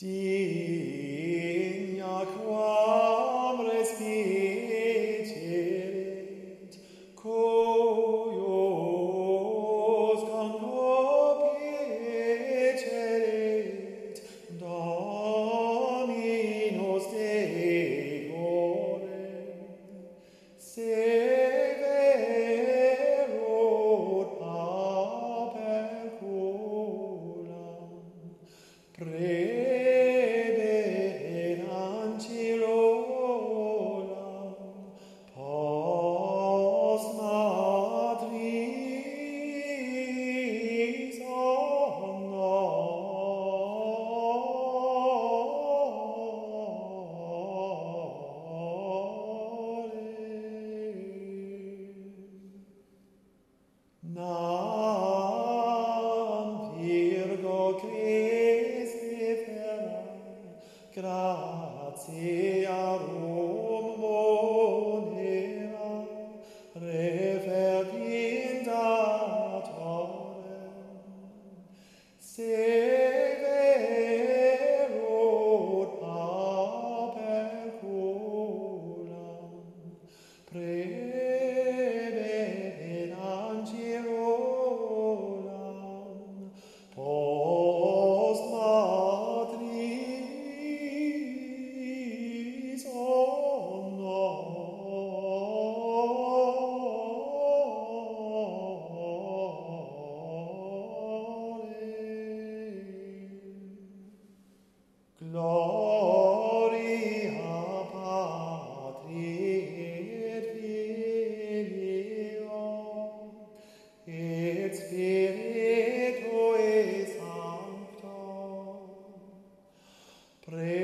Digna quam respicit, cuius concupisceret, Dominus decore, severut aperculam, Preben ancilolam, post matris honore. Nam Virgo Christi ferae, gratiarum monera, refergindatorem, severut aperculam, Preben ancilolam, post matris honore. Gloria Patri et Filio et Spiritui Sancto.